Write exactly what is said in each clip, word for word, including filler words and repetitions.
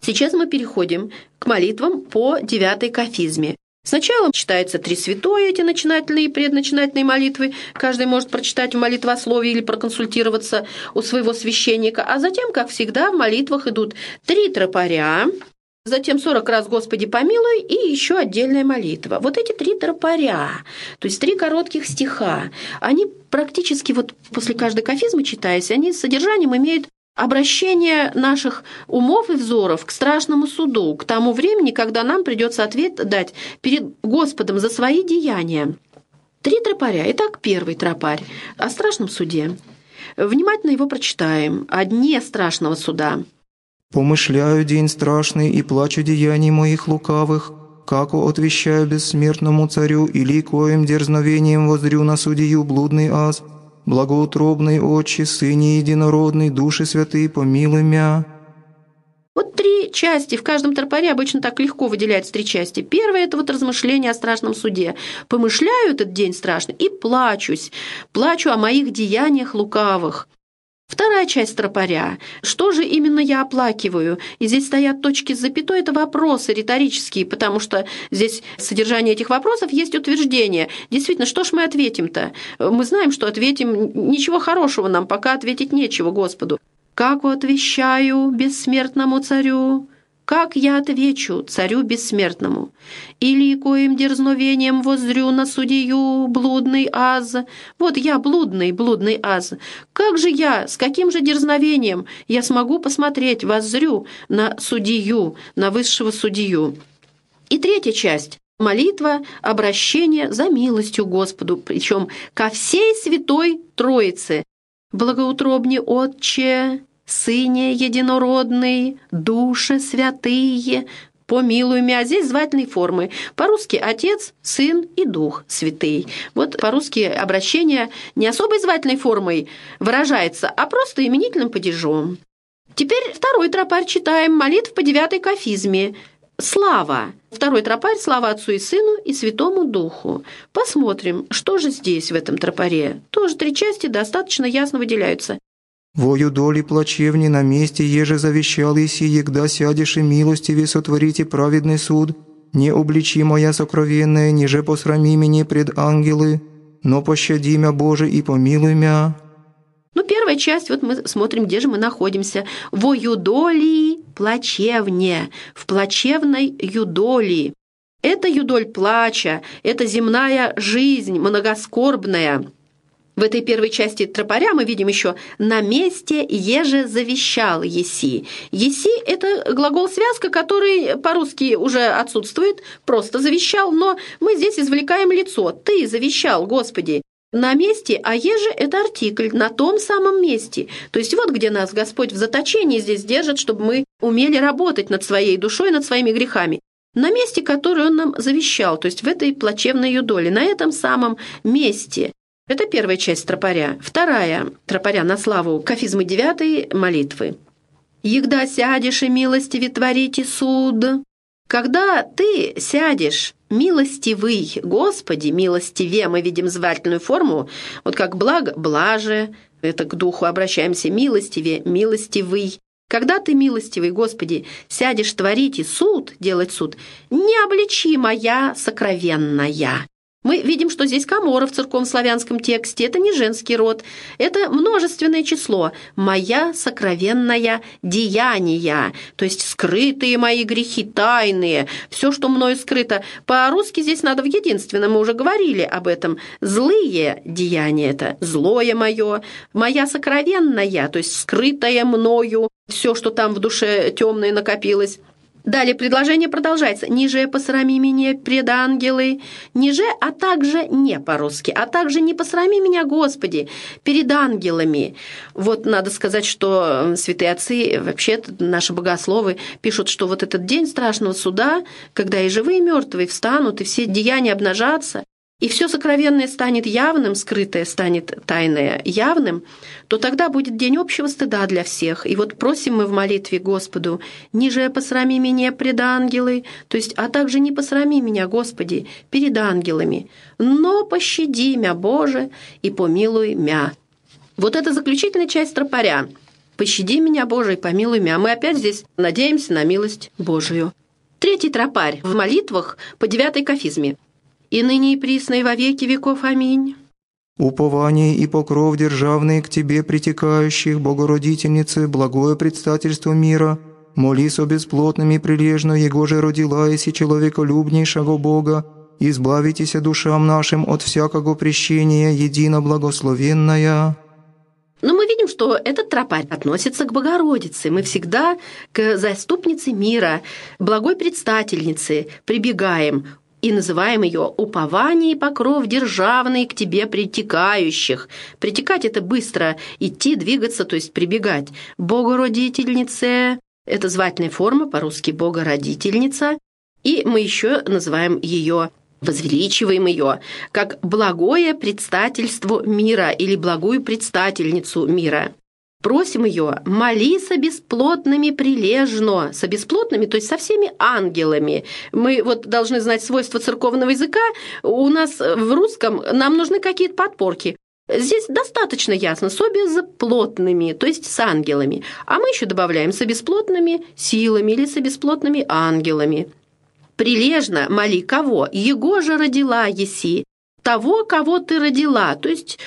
Сейчас мы переходим к молитвам по девятой кафизме. Сначала читается три святое, эти начинательные и предначинательные молитвы. Каждый может прочитать в молитвословии или проконсультироваться у своего священника. А затем, как всегда, в молитвах идут три тропаря, затем сорок раз «Господи помилуй» и еще отдельная молитва. Вот эти три тропаря, то есть три коротких стиха, они практически вот после каждой кафизмы, читаясь, они с содержанием имеют обращение наших умов и взоров к страшному суду, к тому времени, когда нам придется ответ дать перед Господом за свои деяния. Три тропаря. Итак, первый тропарь о страшном суде. Внимательно его прочитаем. О дне страшного суда. «Помышляю день страшный и плачу деяний моих лукавых, како отвещаю бессмертному царю и ликуем дерзновением воззрю на судью блудный аз. Благоутробный Отче, Сыне Единородный, Души Святые, помилуй мя». Вот три части. В каждом тропаре обычно так легко выделяются три части. Первое – это вот размышление о страшном суде. «Помышляю этот день страшный и плачусь. Плачу о моих деяниях лукавых». Вторая часть тропаря. Что же именно я оплакиваю? И здесь стоят точки с запятой. Это вопросы риторические, потому что здесь содержание этих вопросов есть утверждение. Действительно, что ж мы ответим-то? Мы знаем, что ответим ничего хорошего нам, пока ответить нечего Господу. «Как отвещаю бессмертному царю?» Как я отвечу царю бессмертному? Или коим дерзновением воззрю на судью блудный аз? Вот я блудный, блудный аз. Как же я, с каким же дерзновением я смогу посмотреть, воззрю на судью, на высшего судью? И третья часть. Молитва, обращение за милостью Господу, причем ко всей святой Троице. «Благоутробне Отче, Сыне Единородный, Душе Святые, помилуй мя». Здесь звательные формы. По-русски Отец, Сын и Дух Святый. Вот по-русски обращение не особой звательной формой выражается, а просто именительным падежом. Теперь второй тропарь читаем. Молитв по девятой кафизме. Слава. Второй тропарь. Слава Отцу и Сыну и Святому Духу. Посмотрим, что же здесь в этом тропаре. Тоже три части достаточно ясно выделяются. «Вою доли плачевни на месте, еже завещал Иси, егда сядешь и милостиви сотворите праведный суд. Не обличи моя сокровенная, ниже посрами меня пред ангелы, но пощади мя, Боже, и помилуй мя». Ну, первая часть, вот мы смотрим, где же мы находимся. «Во юдолии плачевне», в плачевной юдолии. Это юдоль плача, это земная жизнь, многоскорбная. В этой первой части тропаря мы видим еще «на месте еже завещал еси». «Еси» — это глагол-связка, который по-русски уже отсутствует, просто «завещал», но мы здесь извлекаем лицо. «Ты завещал, Господи». На месте, а еже – это артикль, на том самом месте. То есть вот где нас Господь в заточении здесь держит, чтобы мы умели работать над своей душой, над своими грехами. На месте, которое Он нам завещал, то есть в этой плачевной юдоле, на этом самом месте. Это первая часть тропаря. Вторая тропаря на славу кафизмы девятой молитвы. «Егда сядешь и милостиви творите суд». Когда ты сядешь, милостивый, Господи, милостиве, мы видим звательную форму, вот как благо, блаже, это к духу обращаемся, милостиве, милостивый. Когда ты, милостивый, Господи, сядешь творить и суд, делать суд, не обличи моя сокровенная. Мы видим, что здесь комора в церковнославянском тексте. Это не женский род, это множественное число. «Моя сокровенная деяния», то есть скрытые мои грехи, тайные, все, что мною скрыто. По-русски здесь надо в единственном, мы уже говорили об этом. Злые деяния – это злое мое, моя сокровенная, то есть скрытое мною, все, что там в душе темное накопилось. Далее предложение продолжается. «Ниже посрами меня пред ангелы». «Ниже», а также не по-русски, а также «не посрами меня, Господи, перед ангелами». Вот надо сказать, что святые отцы, вообще наши богословы, пишут, что вот этот день страшного суда, когда и живые, и мертвые встанут, и все деяния обнажатся, и все сокровенное станет явным, скрытое станет тайное явным, то тогда будет день общего стыда для всех. И вот просим мы в молитве Господу: «Ниже посрами меня пред ангелы», то есть «а также не посрами меня, Господи, перед ангелами, но пощади мя, Боже, и помилуй мя». Вот это заключительная часть тропаря. Пощади меня, Боже, и помилуй меня. А мы опять здесь надеемся на милость Божию. Третий тропарь в молитвах по девятой кафизме. «И ныне и присно и во веки веков. Аминь». Упование и покров державный к Тебе притекающих, Богородительнице, благое предстательство мира, молись о бесплотном и прилежно, Его же родила еси человеколюбнейшего Бога, избавитеся душам нашим от всякого прещения, едино благословенная». Но мы видим, что этот тропарь относится к Богородице. Мы всегда к заступнице мира, благой предстательнице прибегаем и называем ее «упование и покров державный к тебе притекающих». Притекать – это быстро идти, двигаться, то есть прибегать. Богородительнице – это звательная форма, по-русски Богородительница. И мы еще называем ее, возвеличиваем ее, как благое предстательство мира или благую предстательницу мира. Просим ее, молись со бесплотными прилежно, со бесплотными, то есть со всеми ангелами. Мы вот должны знать свойства церковного языка. У нас в русском нам нужны какие-то подпорки. Здесь достаточно ясно, со бесплотными, то есть с ангелами. А мы еще добавляем со бесплотными силами или со бесплотными ангелами. Прилежно моли кого? Его же родила еси. Того, кого ты родила, то есть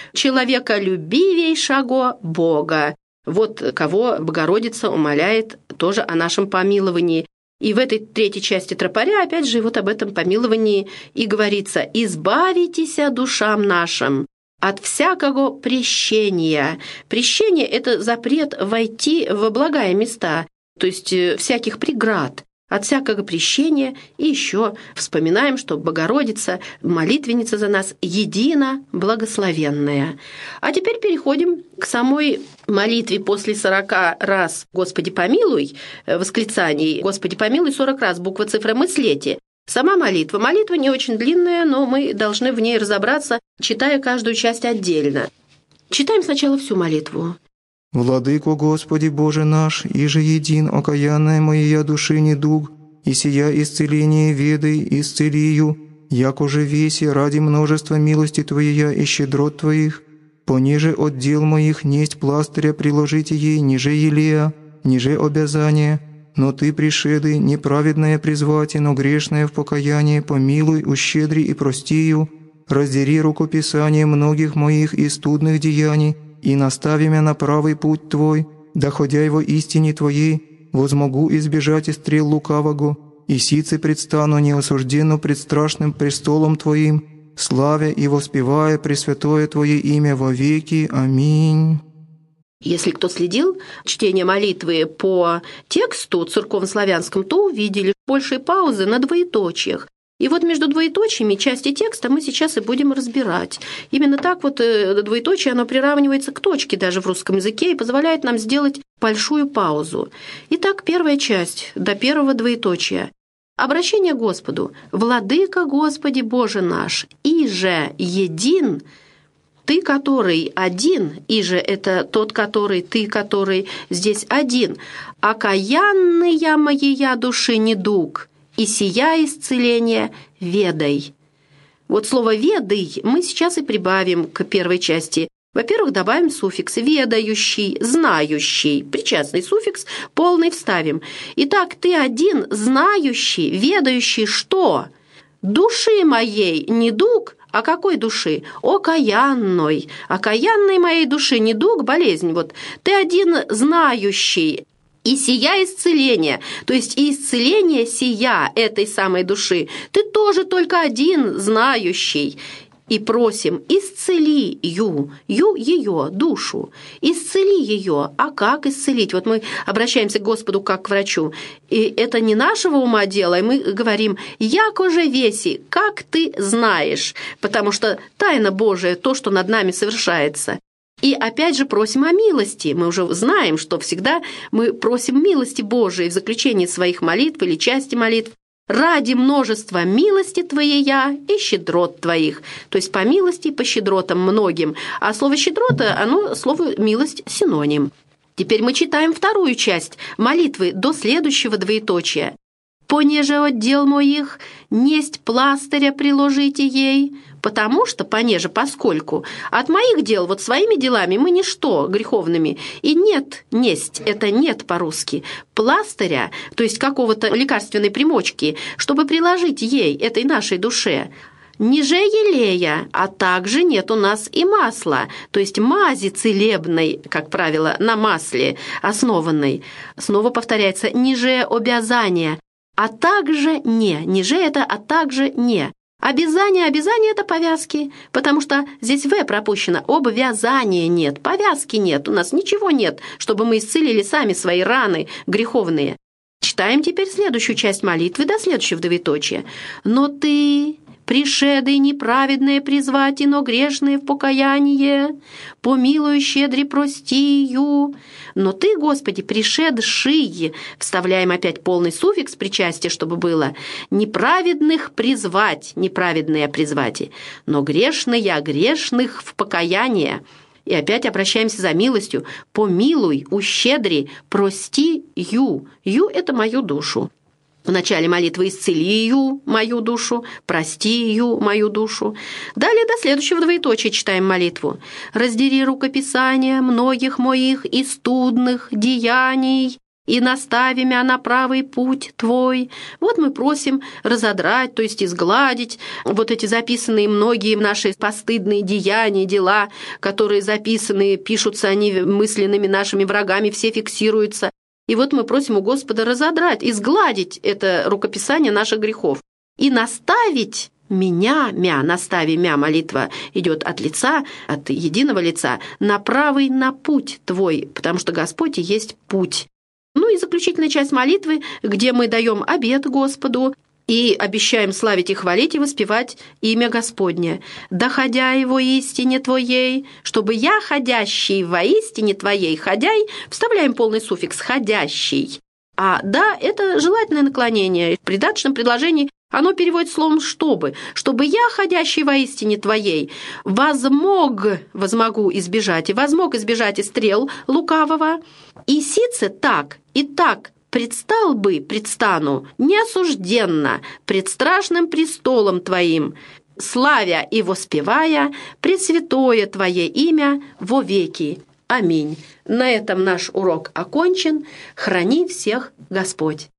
человеколюбивейшего Бога. Вот кого Богородица умоляет тоже о нашем помиловании. И в этой третьей части тропаря, опять же, вот об этом помиловании и говорится: «Избавитеся душам нашим от всякого прещения». Прещение – это запрет войти в благие места, то есть всяких преград. От всякого прещения, и еще вспоминаем, что Богородица, молитвенница за нас, едино благословенная. А теперь переходим к самой молитве после сорока раз «Господи помилуй», восклицаний «Господи помилуй» сорок раз, буква, цифра, мыслете. Сама молитва. Молитва не очень длинная, но мы должны в ней разобраться, читая каждую часть отдельно. Читаем сначала всю молитву. «Владыко Господи Боже наш, иже един окаянная моя души недуг, и сия исцеление ведай, исцелию, яко же веси ради множества милости Твоя и щедрот Твоих, пониже отдел моих несть пластыря приложите ей, ниже елея, ниже обязания, но Ты пришеды, неправедное призвати, но грешное в покаяние, помилуй, ущедри и простию, раздери рукописание многих моих и студных деяний, и настави меня на правый путь Твой, доходя его истине Твоей, возмогу избежать и стрел лукавого, и сице предстану неосужденно пред страшным престолом Твоим, славя и воспевая пресвятое Твое имя во веки. Аминь». Если кто следил чтение молитвы по тексту церковнославянскому, то увидели большие паузы на двоеточиях. И вот между двоеточиями части текста мы сейчас и будем разбирать. Именно так вот двоеточие, оно приравнивается к точке даже в русском языке и позволяет нам сделать большую паузу. Итак, первая часть до первого двоеточия. Обращение к Господу. «Владыка Господи Боже наш, иже един, Ты, который один, иже это тот, который, Ты, который здесь один, окаянная моя души недуг, и сия исцеление ведай». Вот слово «ведай» мы сейчас и прибавим к первой части. Во-первых, добавим суффикс «ведающий», «знающий». Причастный суффикс полный вставим. Итак, ты один, знающий, ведающий что? Души моей недуг. А какой души? Окаянной. Окаянной моей души недуг, болезнь. Вот ты один знающий. И сия исцеление, то есть и исцеление сия этой самой души, ты тоже только один знающий. И просим, исцели ю, ю ее, душу, исцели ее. А как исцелить? Вот мы обращаемся к Господу как к врачу. И это не нашего ума дело, и мы говорим, яко же веси, как ты знаешь, потому что тайна Божия, то, что над нами совершается. И опять же просим о милости. Мы уже знаем, что всегда мы просим милости Божией в заключении своих молитв или части молитв. «Ради множества милости Твоея и щедрот Твоих». То есть по милости и по щедротам многим. А слово «щедрота», оно слово «милость» синоним. Теперь мы читаем вторую часть молитвы до следующего двоеточия. «Понеже отдел моих, несть пластыря приложите ей, потому что, понеже, поскольку, от моих дел вот своими делами мы ничто греховными, и нет, несть, это нет по-русски, пластыря, то есть какого-то лекарственной примочки, чтобы приложить ей, этой нашей душе, ниже елея, а также нет у нас и масла, то есть мази целебной, как правило, на масле основанной. Снова повторяется, ниже обязания, а также не. Ниже это, а также не. Обязание, обязание – это повязки, потому что здесь «в» пропущено, обвязания нет, повязки нет, у нас ничего нет, чтобы мы исцелили сами свои раны греховные. Читаем теперь следующую часть молитвы до следующего двоеточия. «Но ты, пришедый неправедное призвати, но грешные в покаяние, помилуй щедри простию». «Но ты, Господи, пришедший», вставляем опять полный суффикс причастия, чтобы было, «неправедных призвать», неправедные призвати, «но грешные, грешных в покаяние». И опять обращаемся за милостью. «Помилуй, ущедри, прости ю». Ю – это мою душу. В начале молитвы «исцели ю, мою душу», «прости ю, мою душу». Далее до следующего двоеточия читаем молитву. «Раздери рукописания многих моих и студных деяний, и настави мя на правый путь твой». Вот мы просим разодрать, то есть изгладить вот эти записанные многие наши постыдные деяния, дела, которые записаны, пишутся они мысленными нашими врагами, все фиксируются. И вот мы просим у Господа разодрать, изгладить это рукописание наших грехов и наставить меня, мя, настави мя, молитва идет от лица, от единого лица, на правый на путь твой, потому что Господь и есть путь. Ну и заключительная часть молитвы, где мы даем обет Господу и обещаем славить и хвалить и воспевать имя Господне. «Доходя его истине Твоей, чтобы я, ходящий во истине Твоей, ходяй», вставляем полный суффикс «ходящий». А «да» – это желательное наклонение. В придаточном предложении оно переводит словом «чтобы». «Чтобы я, ходящий во истине Твоей, возмог, возмогу избежать, и возмог избежать и стрел лукавого, и сице так, и так, предстал бы, предстану, неосужденно, пред страшным престолом Твоим, славя и воспевая пресвятое Твое имя во веки. Аминь». На этом наш урок окончен. Храни всех Господь.